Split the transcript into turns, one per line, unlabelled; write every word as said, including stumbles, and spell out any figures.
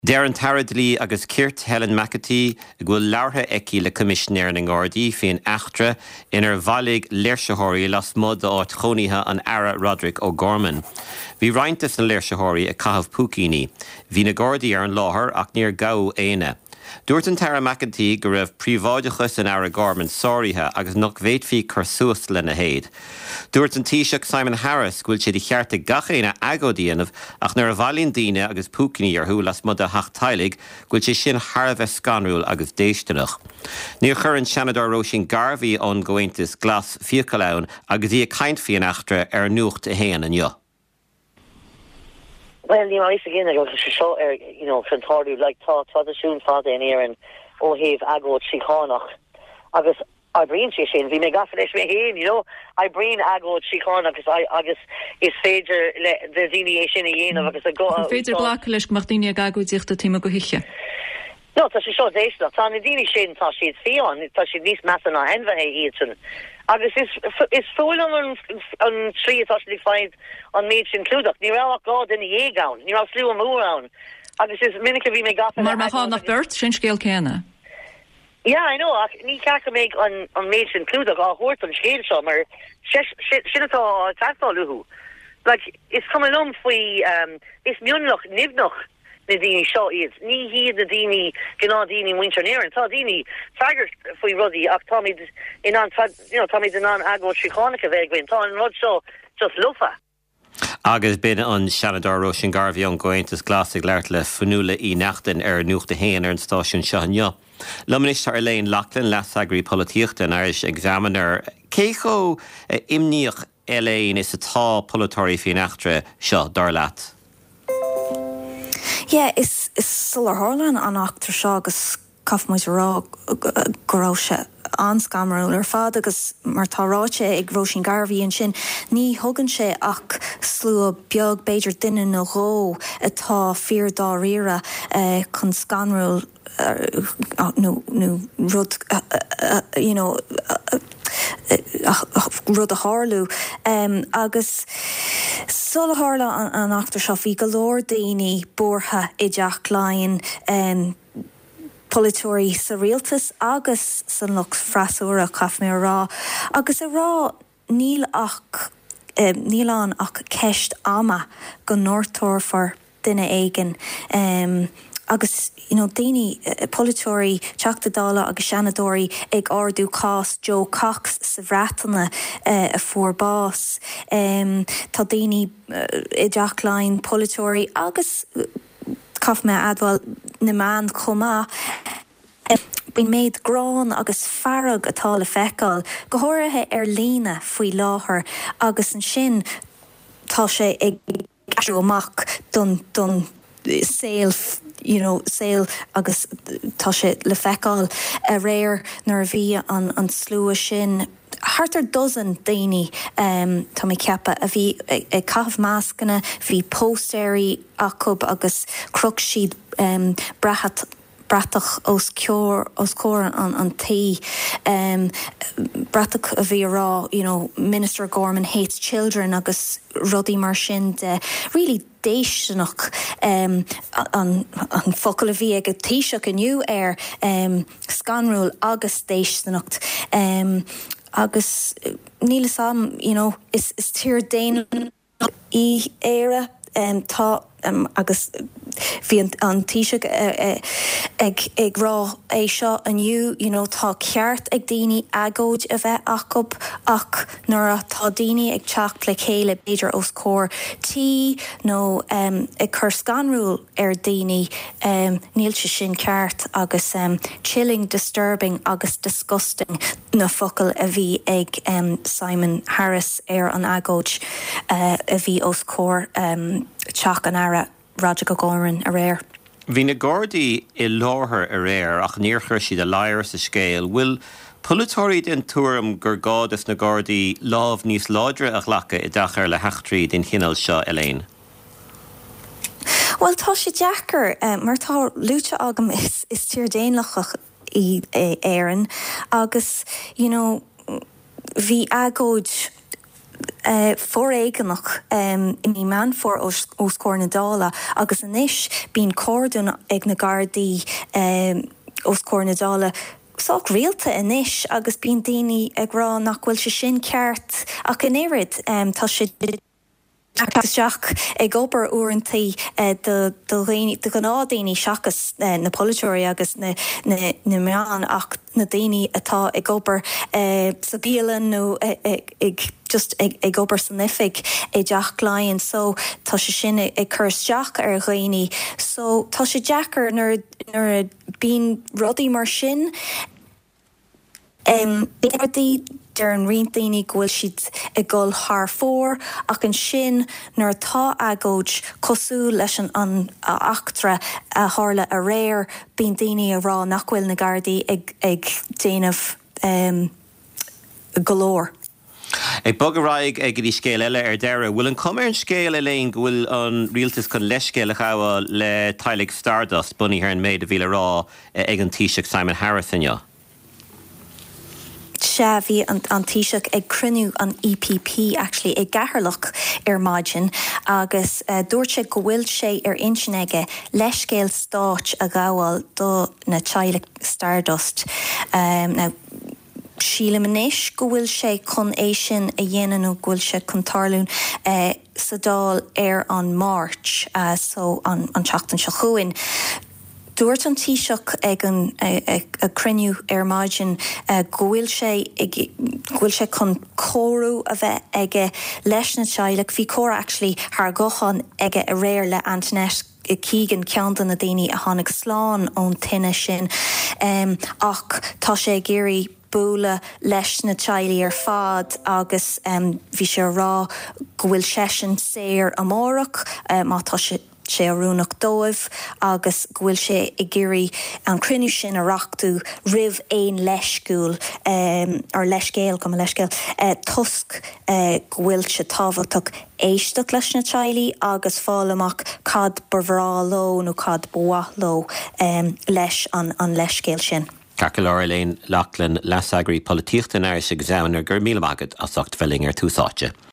Darren Taradley agus Kirt Helen McAtee gwyl laurha eci le commissioner ng Gardaí fi'n achtra in ar valig leirseóirí las mud áit chonithe an Ara Roderick O'Gorman. Bhí reintas na leirseóirí a cathab púcíní. Bhí na Gardaí ar an láthair ach níor gabh éine. Dúirt an Tara McAtee go raibh príomháidechas an Ara Gorman sóirithe agus nach bhéadfaí chur suas le na héad. Dúirt an Taoiseach Simon Harris gúil siad i chearta gachéine agódíanamh ach nar a bhailíonn daoine agus púcíní ar thuúil las mud a hachtailig gúil sé sin tharbheith scanrúil agus déisteanach. Níor chur an Seanadár Róisín Garvey ón Goaontas glas fiacalaun agus í a caint fion achtra ar nuacht a héan an jo.
Well, you know, I again, I go to show, er, you know, from Tordu, like, ta, ta, the shoon, father in here, and, oh, heave, agro, chiconach. I guess, I bring she shin, we make off this, me him, you know, I bring agro, chiconach, because I, I guess, is Fager, the delineation again, of, because I go,
Fager Blacklish, Martini, Gago, Zichta, Timo, Gohicha.
No, ta she show this, not on the dini shin, ta she's fion, ta she this mass na enva he eaten. Agus is is full on on tree actually find on meat included. Ni raw god in the gown. Ni raw slew am around. Agus is minike vi me gaf.
Mar ma ha nach burt sin scale kenna.
Yeah, I know. Ni ka make on on meat included a hort on scale summer. Shit shit to tactful luhu. Like it's coming on fui um is munloch nivnoch. The dini show is ni he the dini gna dini winter near and ta dini tiger fui ruddy ach Tommy in on you know Tommy the non agro chiconica vegwin ta and rod show just lufa.
Agus bin an Seanadár Róisín Garvey an Goaontas glasig leart le fanúla í nachtain ar nuachta héan ar an stáisiún seanjo. Luminister Elaine Loughlin las agri políochta an Irish Examiner. Cécho imníoch Elaine is atá polatóirí fion achtra seo dar leat.
Yeah, is is Sular Harlan an actor seo agus cafmuid rá goráise an scamarúil ar fad agus mar táráte ag Róisín Garvey an sin ní thugann sé ach slú beag beidir duine na ró atá fíor dá riire chun scanrúil nó nó rud you know rud a hárlú um, agus Sular Harlan an actor seo bhí go leor daoine bortha i dteach láin um, Politóirí sa rialtas agus san lucht freasúra caf mé rá agus a rá níl ach um, nílán ach ceist ama go nóirtóir duine éigen um, agus you know daoine uh, politóirí teachta dála agus seanadóirí ag ardú cás Joe Cox sa bhreatanna uh, a fuórbás um, tá daoine uh, i dteach láin politóirí agus uh, caf me adhfuil na man comá bhín méid grán agus farag atá le feicáil go háirithe ar lína faoi láthair agus an sin tá sé ag gasú amach don don saoil you know saoil agus tá sé le feicáil a réir nar bhí an an slua sin Hartar dozen daoine um, tá mé ceappa a bhí ag cathmh máscanna bhí póstéirí acub agus crug siad um, brathat bratach os cure os core on on tea um bratach a bhí rá you know Minister Gorman hates children agus ruddy mar sin de really déisnach um an an focail a bhí ag a Taoiseach aniu ar um scanrúil agus déisnacht um agus níl sam you know is is tír déin í éire um tá um agus bhí an Taoiseach ag ag rá é seo aniu you know tá ceart ag daoine agóid a bheith acab ach nuair tá daoine ag teacht le chéile beidir os cór tí nó um, ag chur scanrúil ar daoine um, níl se sin ceart agus um, chilling, disturbing agus disgusting na focail a bhí ag um, Simon Harris ar an agóid uh, a bhí os cór um, teach an ara Roderick O'Gorman a réir.
Bhí na Gardaí i láthair a réir ach níor chuir siad a láir sa scéal. Bhfuil polatóirí den túram gur gádas na Gardaí lámh níos láidre a ghlacha i dachar le heachtraí den chinál seo Elaine?
Well, tá sé deachar um, mar tá lúte agam is, is tír déanlachach i éireann agus, you know, bhí agóid Uh, for éigenach um, in í man for os, os Cornadála agus inis bín cordún ag na Gardaí um, os Cornadála Soch réalta inis agus bín daoine ag rá nach bhfuil se sin ceart ach in éirid um, tá sé Seach ag obair uaireantaí de gnádaoine seachas na polytóirí agus na meán ach na daoine atá ag obair sa bíalan nó ag just ag obair san nifig é deach láin, so tá sé sin ag chuirteach ar ghaoine, so tá sé deachar nuair bín rudaí mar sin. Um, Bíardí der an riomhdaoine ghfuil siad i gcul thar fór ach an sin nuair tá agóid cosú leis an achtra a tharla a réir bíon daoine a rá nach bhfuil na Gardaí ag, ag déanamh um, golóir.
Ag bogaráig ag dí scéal eile ar deire, bhfuil an cumar an scéal eléin bhfuil an rialtas chun leiscéal a chaáil le Tailig Stardust bunaí ar an méid a bhíle rá ag an Taoiseach Simon Harris inne?
Se bhí an, an Taoiseach ag cruniú an E P P actually ag gaharlach ar maidin agus uh, dúirt sé go bhfuil sé ar insinige leiscéal stáit a gabháil do na Tailig Stardust. Um, now, síle manis go bhfuil sé chun é sin a dhéanaan nó bhfuil sé chun tarlún uh, sa dál ar an March, uh, so an, an teachtain se chuin. Dúirt an Taoiseach ag an a cruniú ar maidin gohfuil sé gohfuil sé chun cóú a bheith aige leis na Tailig, bhí córa actually thar gochan aige a réir le Antoinette Keegan ceantan na daoine a tháinig sláán ón tine sin, um, ach tá sé géirí búla leis na Tailig ar fad agus um, bhí sé rá gohfuil sesin séir amórach, uh, má tá sé sé arúnach dóibh agus gohfuil sé i gcéirí an cruniú sin a rachtú ribh éon leisciúil um, ar leiscéal go leiscéal uh, tusk uh, gohfuil sé tábhachtach éisteach leis na Tailig agus fálamach cad barhrá ló nó cad bua ló um, leis an, an leiscéal sin.
Caca leir Elaine Lachlan lesagraí políochta an Irish examiner gur míle agad a socht felling ar túsáte.